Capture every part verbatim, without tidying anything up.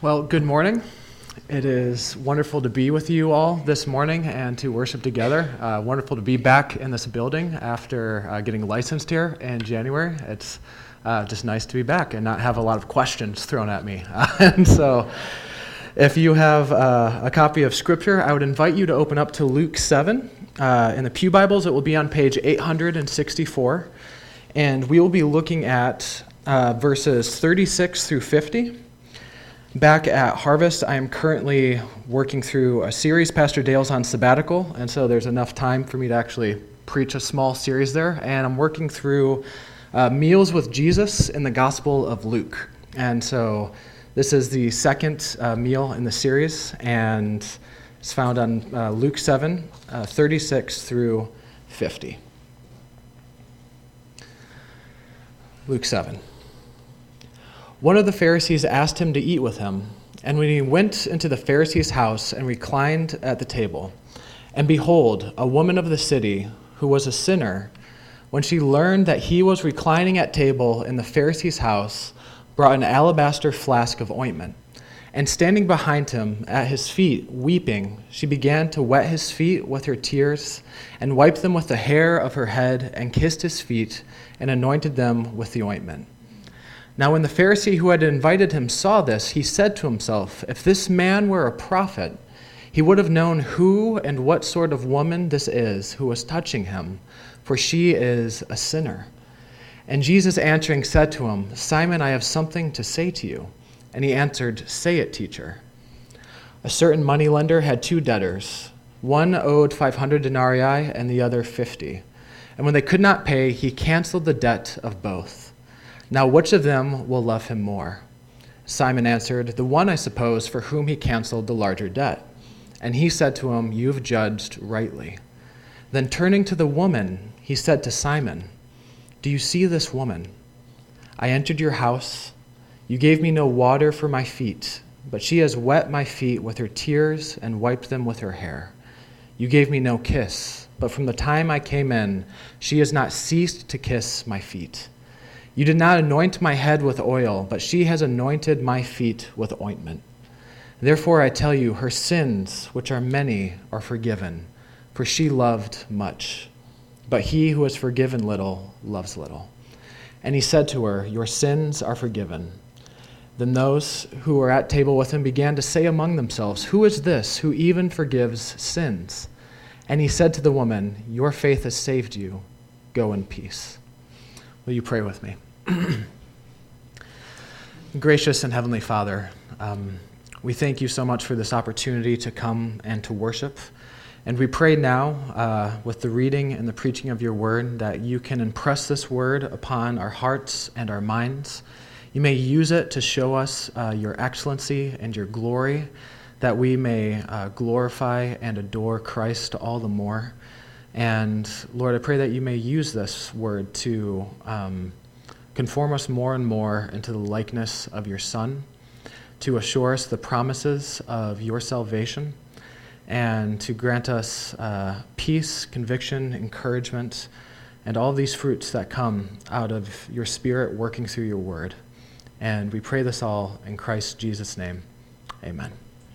Well, good morning. It is wonderful to be with you all this morning and to worship together. Uh, wonderful to be back in this building after uh, getting licensed here in January. It's uh, just nice to be back and not have a lot of questions thrown at me. Uh, and so if you have uh, a copy of Scripture, I would invite you to open up to Luke seven. Uh, in the Pew Bibles, it will be on page eight hundred sixty-four. And we will be looking at uh, verses thirty-six through fifty. Back at Harvest, I am currently working through a series. Pastor Dale's on sabbatical, and so there's enough time for me to actually preach a small series there. And I'm working through uh, Meals with Jesus in the Gospel of Luke. And so this is the second uh, meal in the series, and it's found on uh, Luke seven, uh, thirty-six through fifty. Luke seven. One of the Pharisees asked him to eat with him, and when he went into the Pharisee's house and reclined at the table, and behold, a woman of the city, who was a sinner, when she learned that he was reclining at table in the Pharisee's house, brought an alabaster flask of ointment, and standing behind him at his feet, weeping, she began to wet his feet with her tears, and wiped them with the hair of her head, and kissed his feet, and anointed them with the ointment. Now when the Pharisee who had invited him saw this, he said to himself, "If this man were a prophet, he would have known who and what sort of woman this is who was touching him, for she is a sinner." And Jesus answering said to him, "Simon, I have something to say to you." And he answered, "Say it, teacher." A certain moneylender had two debtors. One owed five hundred denarii and the other fifty. And when they could not pay, he canceled the debt of both. Now which of them will love him more? Simon answered, "The one, I suppose, for whom he canceled the larger debt." And he said to him, "You have judged rightly." Then turning to the woman, he said to Simon, "Do you see this woman? I entered your house. You gave me no water for my feet, but she has wet my feet with her tears and wiped them with her hair. You gave me no kiss, but from the time I came in, she has not ceased to kiss my feet. You did not anoint my head with oil, but she has anointed my feet with ointment. Therefore I tell you, her sins, which are many, are forgiven, for she loved much. But he who is forgiven little loves little." And he said to her, "Your sins are forgiven." Then those who were at table with him began to say among themselves, "Who is this who even forgives sins?" And he said to the woman, "Your faith has saved you. Go in peace." Will you pray with me? Gracious and Heavenly Father, um, we thank you so much for this opportunity to come and to worship. And we pray now, uh, with the reading and the preaching of your word, that you can impress this word upon our hearts and our minds. You may use it to show us uh, your excellency and your glory, that we may uh, glorify and adore Christ all the more. And Lord, I pray that you may use this word to um, conform us more and more into the likeness of your Son, to assure us the promises of your salvation, and to grant us uh, peace, conviction, encouragement, and all these fruits that come out of your Spirit working through your word. And we pray this all in Christ Jesus' name. Amen.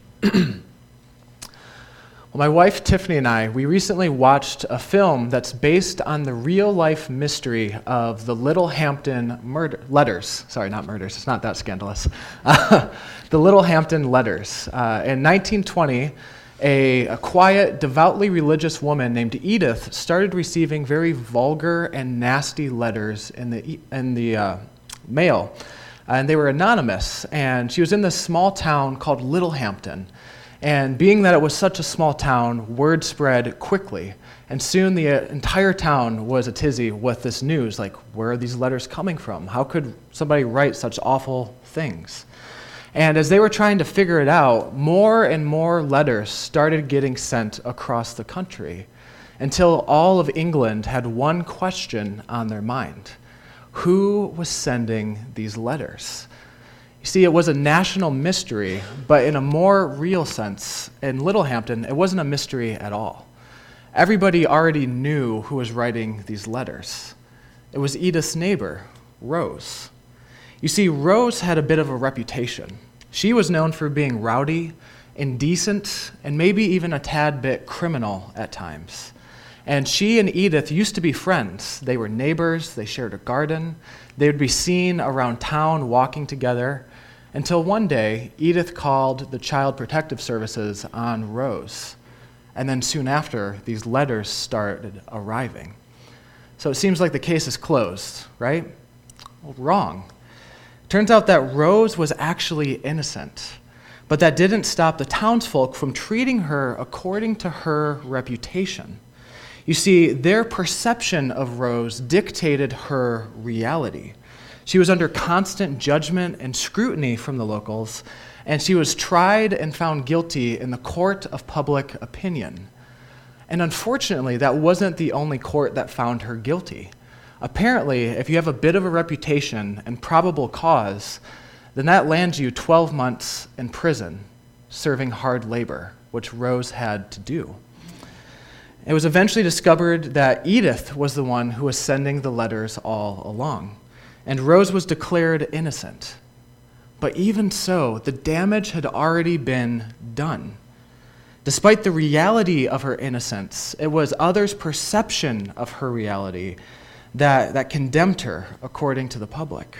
Well, my wife Tiffany and I, we recently watched a film that's based on the real-life mystery of the Little Hampton murder letters. Sorry, not murders. It's not that scandalous. Uh, the Little Hampton letters. Uh, in nineteen twenty, a, a quiet, devoutly religious woman named Edith started receiving very vulgar and nasty letters in the in the uh, mail, and they were anonymous. And she was in this small town called Little Hampton. And being that it was such a small town, word spread quickly. And soon the entire town was a tizzy with this news, like, where are these letters coming from? How could somebody write such awful things? And as they were trying to figure it out, more and more letters started getting sent across the country, until all of England had one question on their mind. Who was sending these letters? You see, it was a national mystery, but in a more real sense, in Little Hampton, it wasn't a mystery at all. Everybody already knew who was writing these letters. It was Edith's neighbor, Rose. You see, Rose had a bit of a reputation. She was known for being rowdy, indecent, and maybe even a tad bit criminal at times. And she and Edith used to be friends. They were neighbors, they shared a garden, they would be seen around town walking together, until one day, Edith called the Child Protective Services on Rose. And then soon after, these letters started arriving. So it seems like the case is closed, right? Well, wrong. Turns out that Rose was actually innocent, but that didn't stop the townsfolk from treating her according to her reputation. You see, their perception of Rose dictated her reality. She was under constant judgment and scrutiny from the locals, and she was tried and found guilty in the court of public opinion. And unfortunately, that wasn't the only court that found her guilty. Apparently, if you have a bit of a reputation and probable cause, then that lands you twelve months in prison, serving hard labor, which Rose had to do. It was eventually discovered that Edith was the one who was sending the letters all along, and Rose was declared innocent. But even so, the damage had already been done. Despite the reality of her innocence, it was others' perception of her reality that, that condemned her according to the public.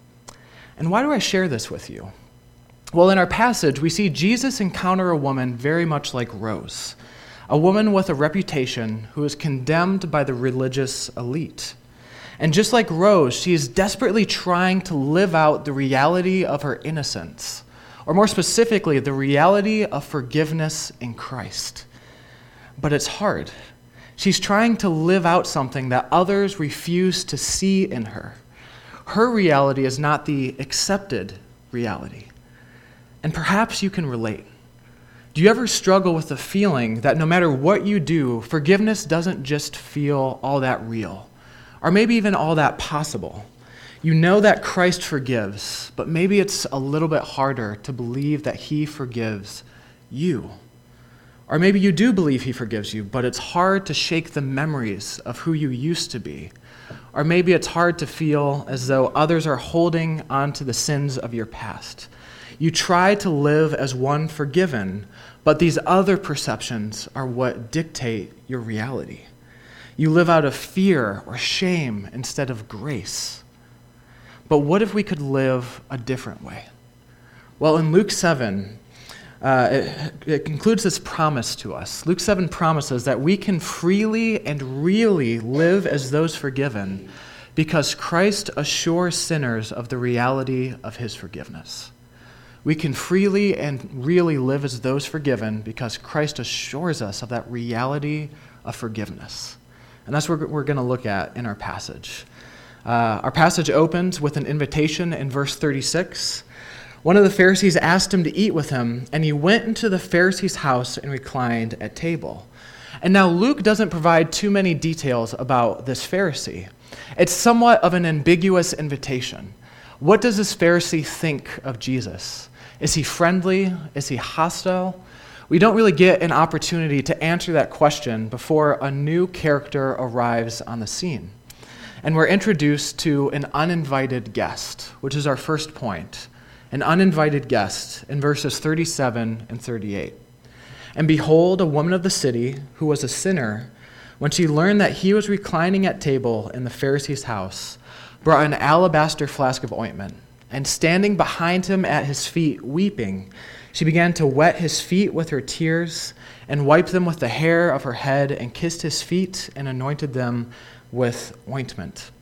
And why do I share this with you? Well, in our passage, we see Jesus encounter a woman very much like Rose, a woman with a reputation who is condemned by the religious elite. And just like Rose, she is desperately trying to live out the reality of her innocence, or more specifically, the reality of forgiveness in Christ. But it's hard. She's trying to live out something that others refuse to see in her. Her reality is not the accepted reality. And perhaps you can relate. Do you ever struggle with the feeling that no matter what you do, forgiveness doesn't just feel all that real? Or maybe even all that possible. You know that Christ forgives, but maybe it's a little bit harder to believe that he forgives you. Or maybe you do believe he forgives you, but it's hard to shake the memories of who you used to be. Or maybe it's hard to feel as though others are holding on to the sins of your past. You try to live as one forgiven, but these other perceptions are what dictate your reality. You live out of fear or shame instead of grace. But what if we could live a different way? Well, in Luke seven, uh, it, it concludes this promise to us. Luke seven promises that we can freely and really live as those forgiven because Christ assures sinners of the reality of his forgiveness. We can freely and really live as those forgiven because Christ assures us of that reality of forgiveness. And that's what we're going to look at in our passage. Uh, our passage opens with an invitation in verse thirty-six. One of the Pharisees asked him to eat with him, and he went into the Pharisee's house and reclined at table. And now Luke doesn't provide too many details about this Pharisee. It's somewhat of an ambiguous invitation. What does this Pharisee think of Jesus? Is he friendly? Is he hostile? We don't really get an opportunity to answer that question before a new character arrives on the scene. And we're introduced to an uninvited guest, which is our first point. An uninvited guest in verses thirty-seven and thirty-eight. And behold, a woman of the city, who was a sinner, when she learned that he was reclining at table in the Pharisee's house, brought an alabaster flask of ointment, and standing behind him at his feet, weeping, she began to wet his feet with her tears and wiped them with the hair of her head and kissed his feet and anointed them with ointment.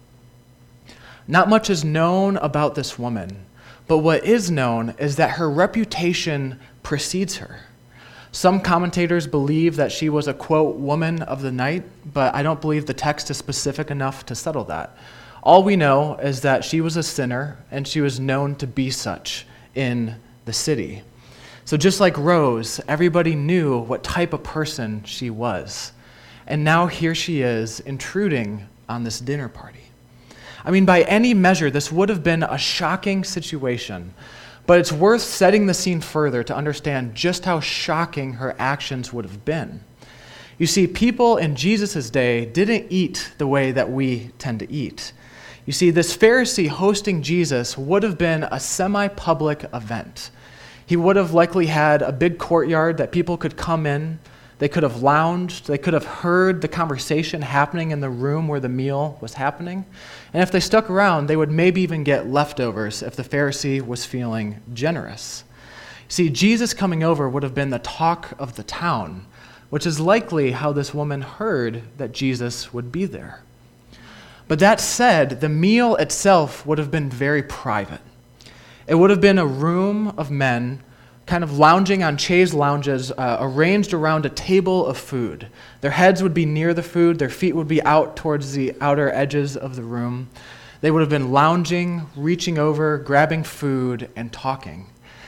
Not much is known about this woman, but what is known is that her reputation precedes her. Some commentators believe that she was a, quote, woman of the night, but I don't believe the text is specific enough to settle that. All we know is that she was a sinner, and she was known to be such in the city. So just like Rose, everybody knew what type of person she was. And now here she is intruding on this dinner party. I mean, by any measure, this would have been a shocking situation, but it's worth setting the scene further to understand just how shocking her actions would have been. You see, people in Jesus' day didn't eat the way that we tend to eat. You see, this Pharisee hosting Jesus would have been a semi-public event. He would have likely had a big courtyard that people could come in. They could have lounged. They could have heard the conversation happening in the room where the meal was happening. And if they stuck around, they would maybe even get leftovers if the Pharisee was feeling generous. See, Jesus coming over would have been the talk of the town, which is likely how this woman heard that Jesus would be there. But that said, the meal itself would have been very private. It would have been a room of men kind of lounging on chaise lounges uh, arranged around a table of food. Their heads would be near the food. Their feet would be out towards the outer edges of the room. They would have been lounging, reaching over, grabbing food, and talking.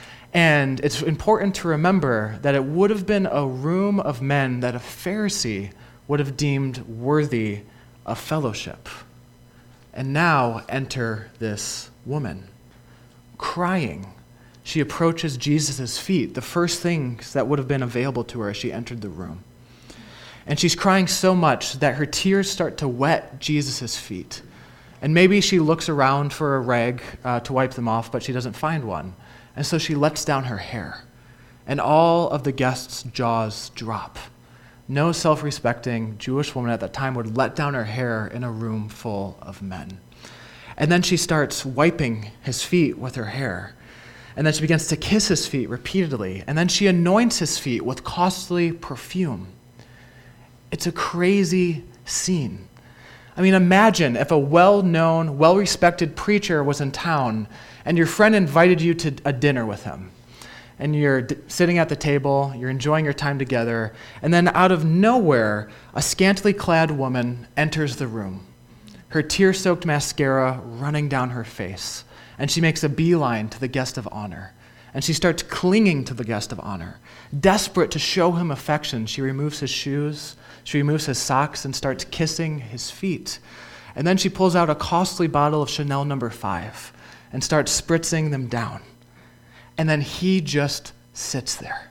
And it's important to remember that it would have been a room of men that a Pharisee would have deemed worthy of fellowship. And now enter this woman, crying. She approaches Jesus' feet, the first things that would have been available to her as she entered the room. And she's crying so much that her tears start to wet Jesus' feet. And maybe she looks around for a rag uh, to wipe them off, but she doesn't find one. And so she lets down her hair. And all of the guests' jaws drop. No self-respecting Jewish woman at that time would let down her hair in a room full of men. And then she starts wiping his feet with her hair. And then she begins to kiss his feet repeatedly. And then she anoints his feet with costly perfume. It's a crazy scene. I mean, imagine if a well-known, well-respected preacher was in town and your friend invited you to a dinner with him. And you're d- sitting at the table, you're enjoying your time together, and then out of nowhere, a scantily clad woman enters the room, her tear-soaked mascara running down her face, and she makes a beeline to the guest of honor. And she starts clinging to the guest of honor. Desperate to show him affection, she removes his shoes, she removes his socks, and starts kissing his feet. And then she pulls out a costly bottle of Chanel number five and starts spritzing them down. And then he just sits there.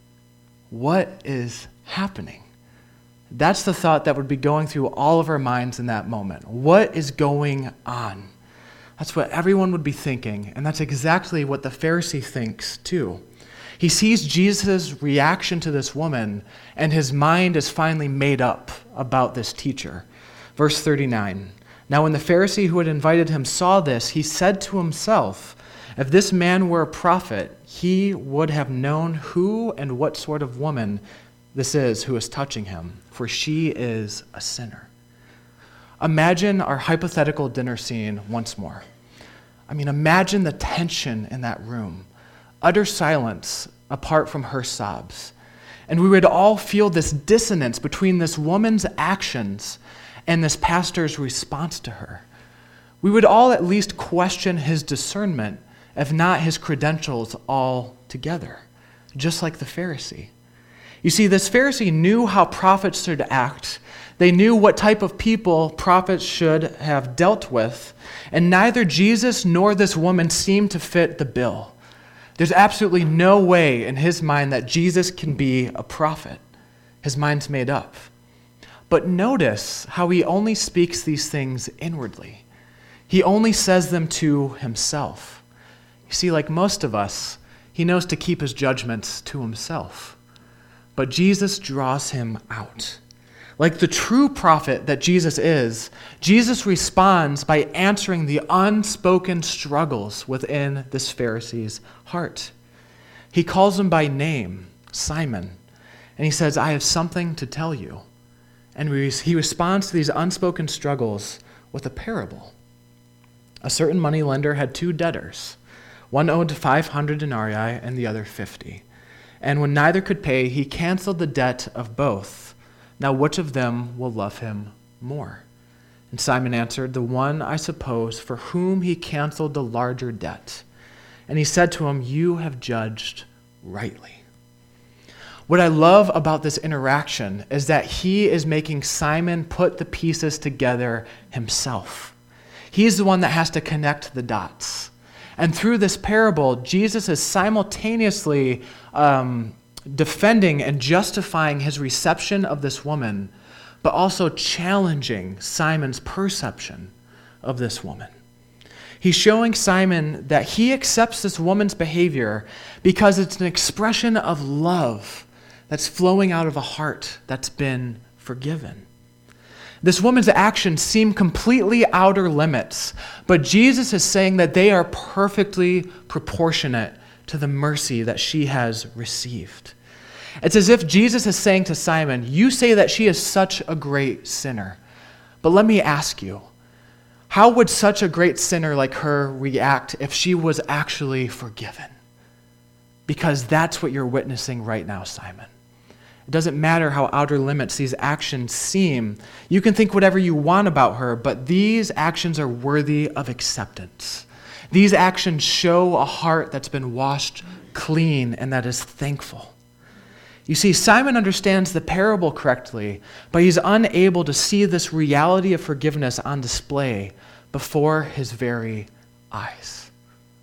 What is happening? That's the thought that would be going through all of our minds in that moment. What is going on? That's what everyone would be thinking, and that's exactly what the Pharisee thinks too. He sees Jesus' reaction to this woman, and his mind is finally made up about this teacher. Verse thirty-nine, now when the Pharisee who had invited him saw this, he said to himself, if this man were a prophet, he would have known who and what sort of woman this is who is touching him, for she is a sinner. Imagine our hypothetical dinner scene once more. I mean, imagine the tension in that room, utter silence apart from her sobs. And we would all feel this dissonance between this woman's actions and this pastor's response to her. We would all at least question his discernment, if not his credentials altogether, just like the Pharisee. You see, this Pharisee knew how prophets should act. They knew what type of people prophets should have dealt with, and neither Jesus nor this woman seemed to fit the bill. There's absolutely no way in his mind that Jesus can be a prophet. His mind's made up. But notice how he only speaks these things inwardly. He only says them to himself. You see, like most of us, he knows to keep his judgments to himself. But Jesus draws him out. Like the true prophet that Jesus is, Jesus responds by answering the unspoken struggles within this Pharisee's heart. He calls him by name, Simon, and he says, I have something to tell you. And he responds to these unspoken struggles with a parable. A certain moneylender had two debtors. One owed five hundred denarii and the other fifty. And when neither could pay, he canceled the debt of both. Now which of them will love him more? And Simon answered, the one, I suppose, for whom he canceled the larger debt. And he said to him, you have judged rightly. What I love about this interaction is that he is making Simon put the pieces together himself. He's the one that has to connect the dots. And through this parable, Jesus is simultaneously um, defending and justifying his reception of this woman, but also challenging Simon's perception of this woman. He's showing Simon that he accepts this woman's behavior because it's an expression of love that's flowing out of a heart that's been forgiven. This woman's actions seem completely outer limits, but Jesus is saying that they are perfectly proportionate to the mercy that she has received. It's as if Jesus is saying to Simon, you say that she is such a great sinner, but let me ask you, how would such a great sinner like her react if she was actually forgiven? Because that's what you're witnessing right now, Simon. It doesn't matter how outer limits these actions seem. You can think whatever you want about her, but these actions are worthy of acceptance. These actions show a heart that's been washed clean and that is thankful. You see, Simon understands the parable correctly, but he's unable to see this reality of forgiveness on display before his very eyes.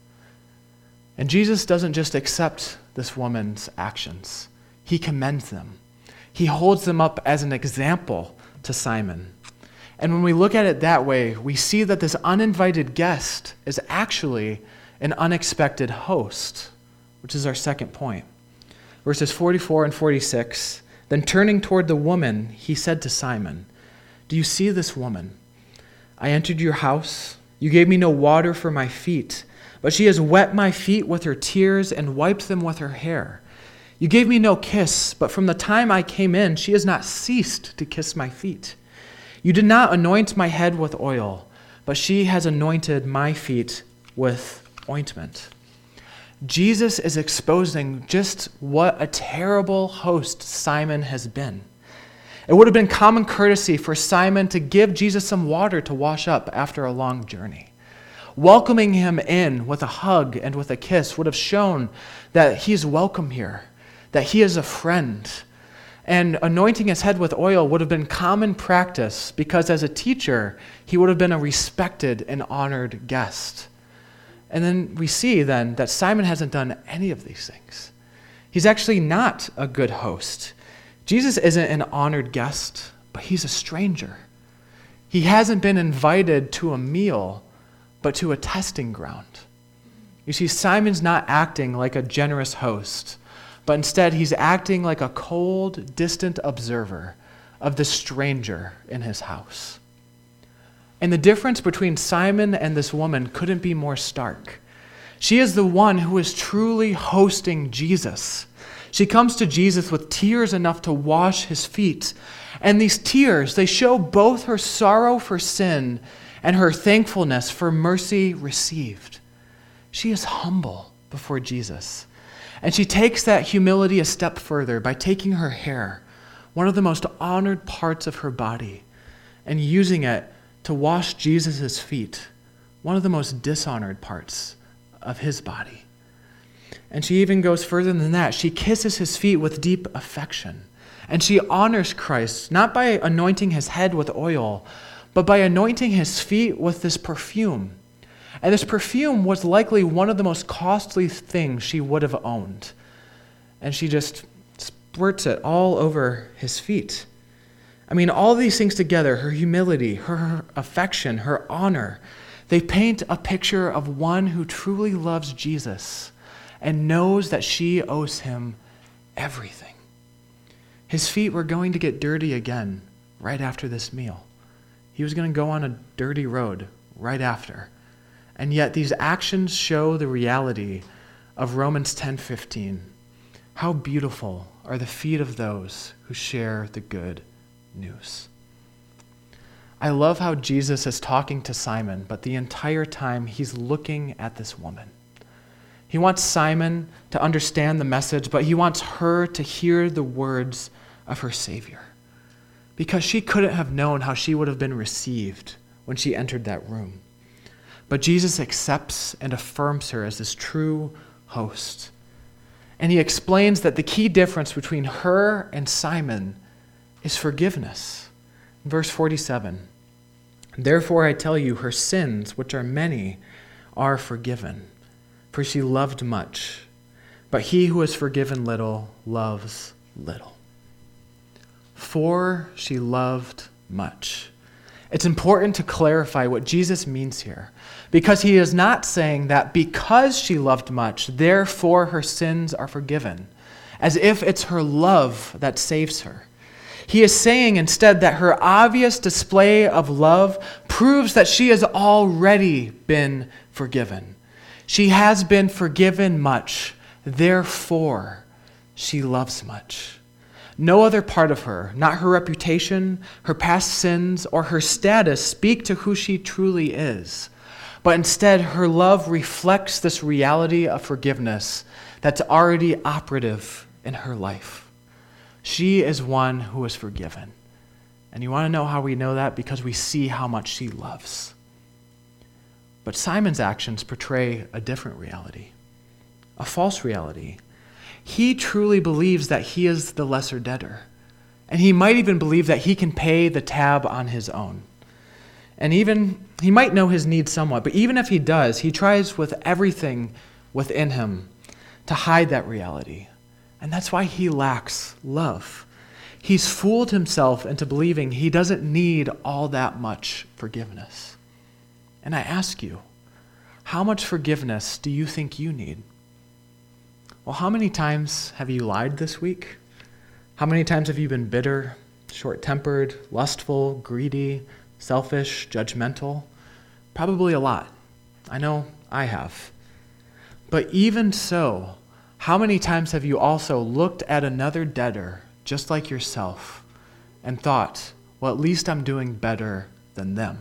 And Jesus doesn't just accept this woman's actions. He commends them. He holds them up as an example to Simon. And when we look at it that way, we see that this uninvited guest is actually an unexpected host, which is our second point. Verses forty-four and forty-six, then turning toward the woman, he said to Simon, do you see this woman? I entered your house. You gave me no water for my feet, but she has wet my feet with her tears and wiped them with her hair. You gave me no kiss, but from the time I came in, she has not ceased to kiss my feet. You did not anoint my head with oil, but she has anointed my feet with ointment. Jesus is exposing just what a terrible host Simon has been. It would have been common courtesy for Simon to give Jesus some water to wash up after a long journey. Welcoming him in with a hug and with a kiss would have shown that he's welcome here, that he is a friend. And anointing his head with oil would have been common practice because as a teacher, he would have been a respected and honored guest. And then we see then that Simon hasn't done any of these things. He's actually not a good host. Jesus isn't an honored guest, but he's a stranger. He hasn't been invited to a meal, but to a testing ground. You see, Simon's not acting like a generous host, but instead he's acting like a cold, distant observer of the stranger in his house. And the difference between Simon and this woman couldn't be more stark. She is the one who is truly hosting Jesus. She comes to Jesus with tears enough to wash his feet. And these tears, they show both her sorrow for sin and her thankfulness for mercy received. She is humble before Jesus. And she takes that humility a step further by taking her hair, one of the most honored parts of her body, and using it to wash Jesus' feet, one of the most dishonored parts of his body. And she even goes further than that. She kisses his feet with deep affection. And she honors Christ, not by anointing his head with oil, but by anointing his feet with this perfume. And this perfume was likely one of the most costly things she would have owned. And she just squirts it all over his feet. I mean, all these things together, her humility, her affection, her honor, they paint a picture of one who truly loves Jesus and knows that she owes him everything. His feet were going to get dirty again right after this meal. He was going to go on a dirty road right after. And yet these actions show the reality of Romans ten fifteen. How beautiful are the feet of those who share the good news. I love how Jesus is talking to Simon, but the entire time he's looking at this woman. He wants Simon to understand the message, but he wants her to hear the words of her Savior. Because she couldn't have known how she would have been received when she entered that room. But Jesus accepts and affirms her as this true host. And he explains that the key difference between her and Simon is forgiveness. Verse forty-seven, therefore I tell you, her sins, which are many, are forgiven, for she loved much. But he who is forgiven little loves little. For she loved much. It's important to clarify what Jesus means here, because he is not saying that because she loved much, therefore her sins are forgiven, as if it's her love that saves her. He is saying instead that her obvious display of love proves that she has already been forgiven. She has been forgiven much, therefore she loves much. No other part of her, not her reputation, her past sins, or her status speak to who she truly is. But instead, her love reflects this reality of forgiveness that's already operative in her life. She is one who is forgiven. And you want to know how we know that? Because we see how much she loves. But Simon's actions portray a different reality, a false reality. He truly believes that he is the lesser debtor. And he might even believe that he can pay the tab on his own. And even, he might know his needs somewhat, but even if he does, he tries with everything within him to hide that reality. And that's why he lacks love. He's fooled himself into believing he doesn't need all that much forgiveness. And I ask you, how much forgiveness do you think you need? Well, how many times have you lied this week? How many times have you been bitter, short-tempered, lustful, greedy, selfish, judgmental? Probably a lot. I know I have. But even so, how many times have you also looked at another debtor just like yourself and thought, well, at least I'm doing better than them?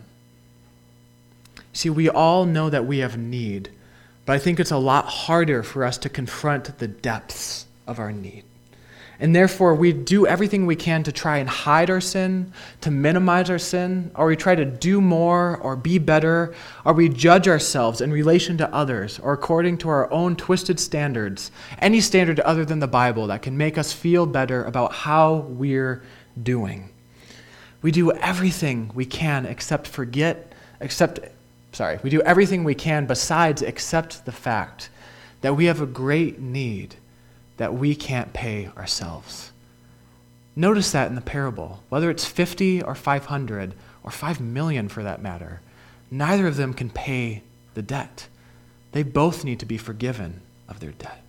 See, we all know that we have need, but I think it's a lot harder for us to confront the depths of our need. And therefore, we do everything we can to try and hide our sin, to minimize our sin, or we try to do more or be better, or we judge ourselves in relation to others or according to our own twisted standards, any standard other than the Bible that can make us feel better about how we're doing. We do everything we can except forget, except, sorry, we do everything we can besides accept the fact that we have a great need that we can't pay ourselves. Notice that in the parable. Whether it's fifty or five hundred or five million for that matter, neither of them can pay the debt. They both need to be forgiven of their debt.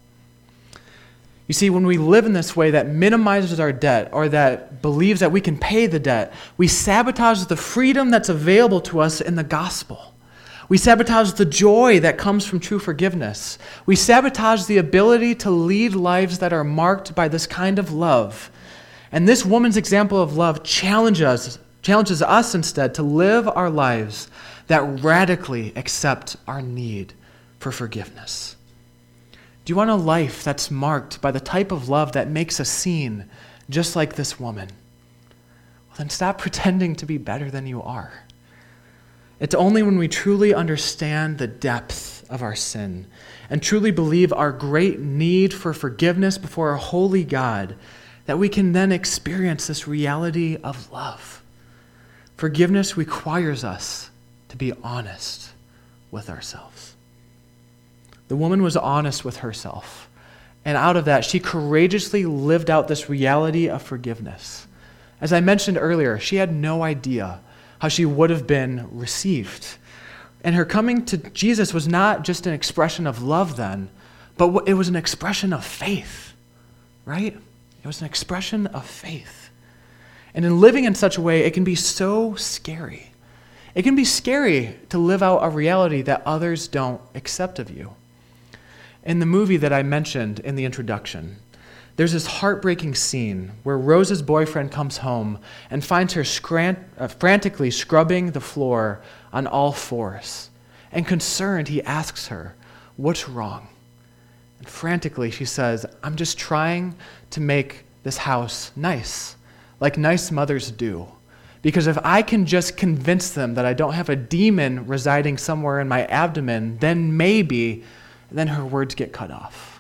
You see, when we live in this way that minimizes our debt or that believes that we can pay the debt, we sabotage the freedom that's available to us in the gospel. We sabotage the joy that comes from true forgiveness. We sabotage the ability to lead lives that are marked by this kind of love. And this woman's example of love challenges, challenges us instead to live our lives that radically accept our need for forgiveness. Do you want a life that's marked by the type of love that makes a scene just like this woman? Well, then stop pretending to be better than you are. It's only when we truly understand the depth of our sin and truly believe our great need for forgiveness before a holy God that we can then experience this reality of love. Forgiveness requires us to be honest with ourselves. The woman was honest with herself, and out of that, she courageously lived out this reality of forgiveness. As I mentioned earlier, she had no idea how she would have been received. And her coming to Jesus was not just an expression of love then, but it was an expression of faith, right? It was an expression of faith. And in living in such a way, it can be so scary. It can be scary to live out a reality that others don't accept of you. In the movie that I mentioned in the introduction, there's this heartbreaking scene where Rose's boyfriend comes home and finds her scran- uh, frantically scrubbing the floor on all fours. And concerned, he asks her, "What's wrong?" And frantically, she says, "I'm just trying to make this house nice, like nice mothers do. Because if I can just convince them that I don't have a demon residing somewhere in my abdomen, then maybe," then her words get cut off.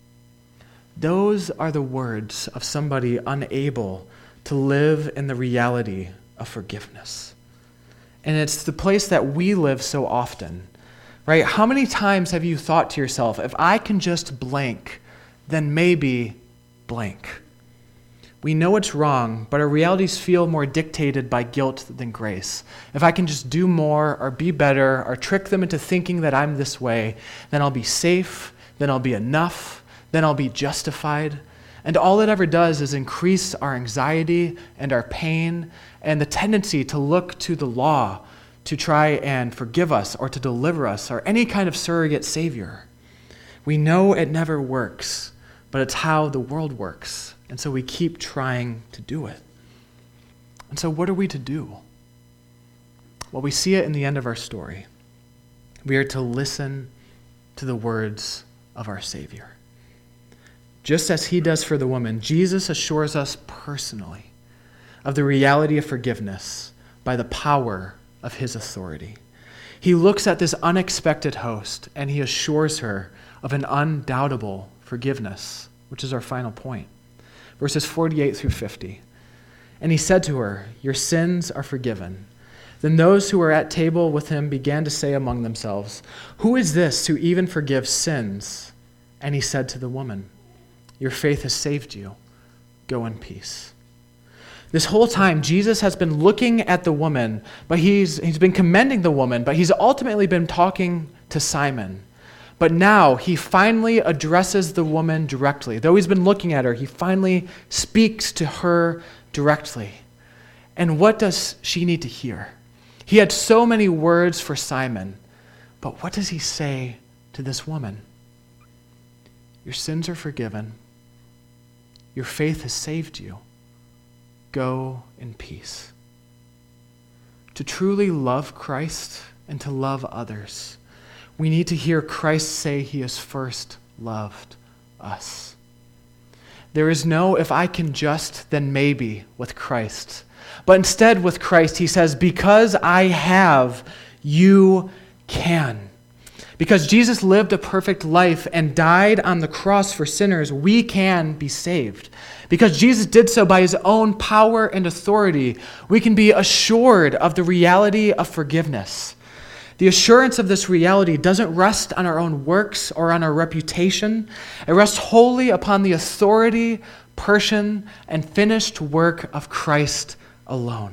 Those are the words of somebody unable to live in the reality of forgiveness. And it's the place that we live so often, right? How many times have you thought to yourself, if I can just blank, then maybe blank? We know it's wrong, but our realities feel more dictated by guilt than grace. If I can just do more or be better or trick them into thinking that I'm this way, then I'll be safe, then I'll be enough, then I'll be justified. And all it ever does is increase our anxiety and our pain and the tendency to look to the law to try and forgive us or to deliver us or any kind of surrogate savior. We know it never works, but it's how the world works. And so we keep trying to do it. And so what are we to do? Well, we see it in the end of our story. We are to listen to the words of our Savior. Just as he does for the woman, Jesus assures us personally of the reality of forgiveness by the power of his authority. He looks at this unexpected host and he assures her of an undoubtable forgiveness, which is our final point. Verses forty-eight through fifty. And he said to her, "Your sins are forgiven." Then those who were at table with him began to say among themselves, "Who is this who even forgives sins?" And he said to the woman, "Your faith has saved you. Go in peace." This whole time, Jesus has been looking at the woman, but he's, he's been commending the woman, but he's ultimately been talking to Simon. But now he finally addresses the woman directly. Though he's been looking at her, he finally speaks to her directly. And what does she need to hear? He had so many words for Simon, but what does he say to this woman? Your sins are forgiven. Your faith has saved you. Go in peace. To truly love Christ and to love others, we need to hear Christ say he has first loved us. There is no if I can just, then maybe with Christ. But instead with Christ, he says, because I have, you can. Because Jesus lived a perfect life and died on the cross for sinners, we can be saved. Because Jesus did so by his own power and authority, we can be assured of the reality of forgiveness. The assurance of this reality doesn't rest on our own works or on our reputation. It rests wholly upon the authority, person, and finished work of Christ alone.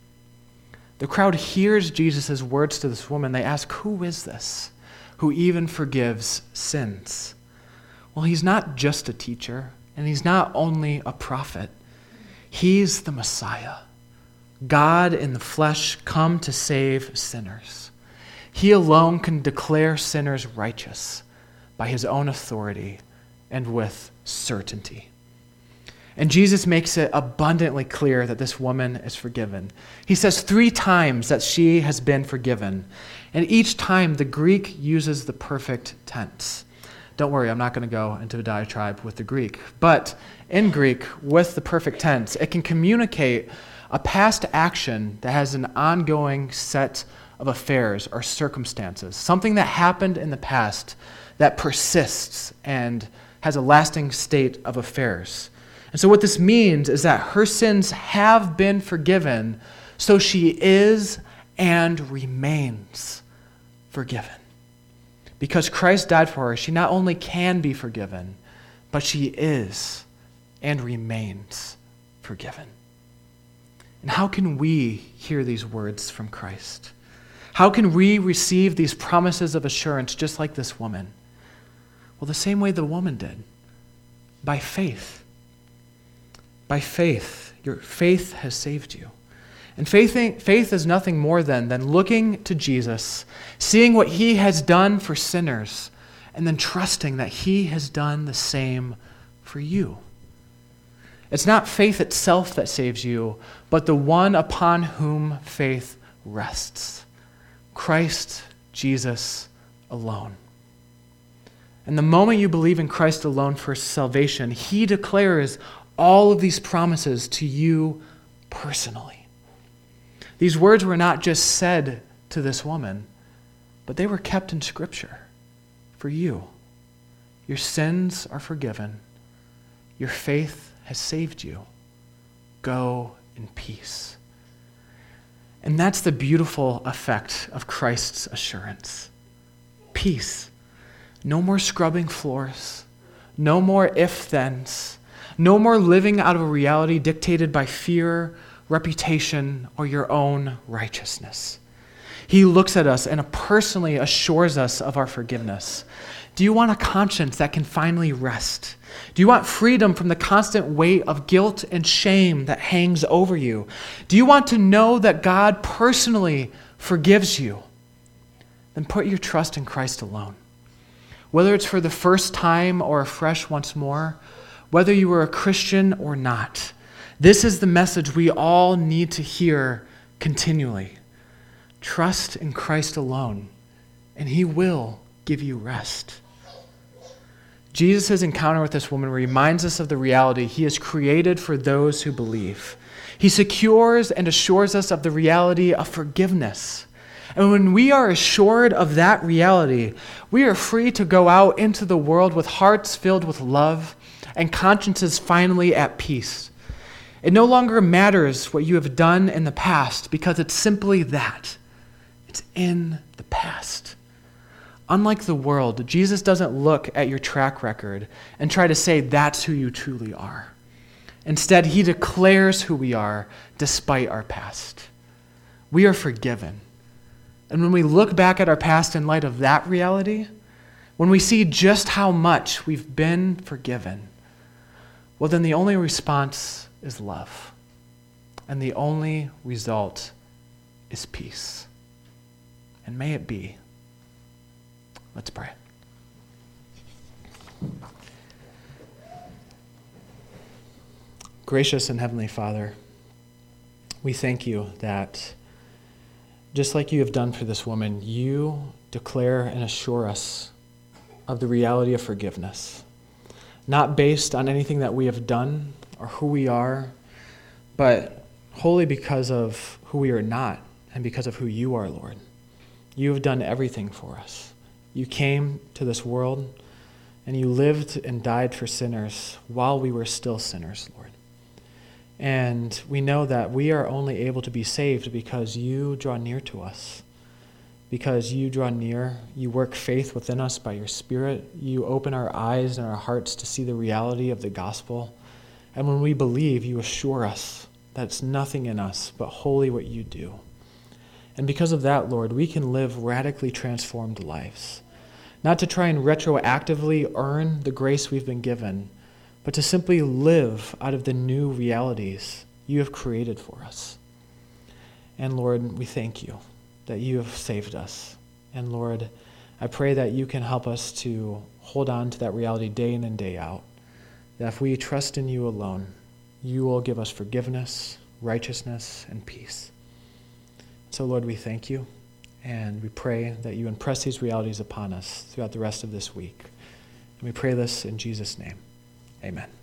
The crowd hears Jesus' words to this woman. They ask, who is this who even forgives sins? Well, he's not just a teacher, and he's not only a prophet. He's the Messiah, God in the flesh, come to save sinners. He alone can declare sinners righteous by his own authority and with certainty. And Jesus makes it abundantly clear that this woman is forgiven. He says three times that she has been forgiven. And each time the Greek uses the perfect tense. Don't worry, I'm not going to go into a diatribe with the Greek. But in Greek, with the perfect tense, it can communicate a past action that has an ongoing set of affairs or circumstances, something that happened in the past that persists and has a lasting state of affairs. And so what this means is that her sins have been forgiven, so she is and remains forgiven. Because Christ died for her, she not only can be forgiven, but she is and remains forgiven. And how can we hear these words from Christ? How can we receive these promises of assurance just like this woman? Well, the same way the woman did, by faith. By faith. Your faith has saved you. And faith, faith is nothing more than, than looking to Jesus, seeing what he has done for sinners, and then trusting that he has done the same for you. It's not faith itself that saves you, but the one upon whom faith rests. Christ Jesus alone. And the moment you believe in Christ alone for salvation, he declares all of these promises to you personally. These words were not just said to this woman, but they were kept in Scripture for you. Your sins are forgiven. Your faith has saved you. Go in peace. And that's the beautiful effect of Christ's assurance. Peace. No more scrubbing floors. No more if-thens. No more living out of a reality dictated by fear, reputation, or your own righteousness. He looks at us and personally assures us of our forgiveness. Do you want a conscience that can finally rest? Do you want freedom from the constant weight of guilt and shame that hangs over you? Do you want to know that God personally forgives you? Then put your trust in Christ alone. Whether it's for the first time or afresh once more, whether you were a Christian or not, this is the message we all need to hear continually. Trust in Christ alone, and he will give you rest. Jesus' encounter with this woman reminds us of the reality he has created for those who believe. He secures and assures us of the reality of forgiveness. And when we are assured of that reality, we are free to go out into the world with hearts filled with love and consciences finally at peace. It no longer matters what you have done in the past because it's simply that. It's in the past. Unlike the world, Jesus doesn't look at your track record and try to say that's who you truly are. Instead, he declares who we are despite our past. We are forgiven. And when we look back at our past in light of that reality, when we see just how much we've been forgiven, well, then the only response is love. And the only result is peace. And may it be. Let's pray. Gracious and Heavenly Father, we thank you that just like you have done for this woman, you declare and assure us of the reality of forgiveness, not based on anything that we have done or who we are, but wholly because of who we are not and because of who you are, Lord. You have done everything for us. You came to this world and you lived and died for sinners while we were still sinners, Lord. And we know that we are only able to be saved because you draw near to us. Because you draw near, you work faith within us by your Spirit. You open our eyes and our hearts to see the reality of the gospel. And when we believe, you assure us that it's nothing in us but wholly what you do. And because of that, Lord, we can live radically transformed lives. Not to try and retroactively earn the grace we've been given, but to simply live out of the new realities you have created for us. And Lord, we thank you that you have saved us. And Lord, I pray that you can help us to hold on to that reality day in and day out. That if we trust in you alone, you will give us forgiveness, righteousness, and peace. So Lord, we thank you, and we pray that you impress these realities upon us throughout the rest of this week. And we pray this in Jesus' name. Amen.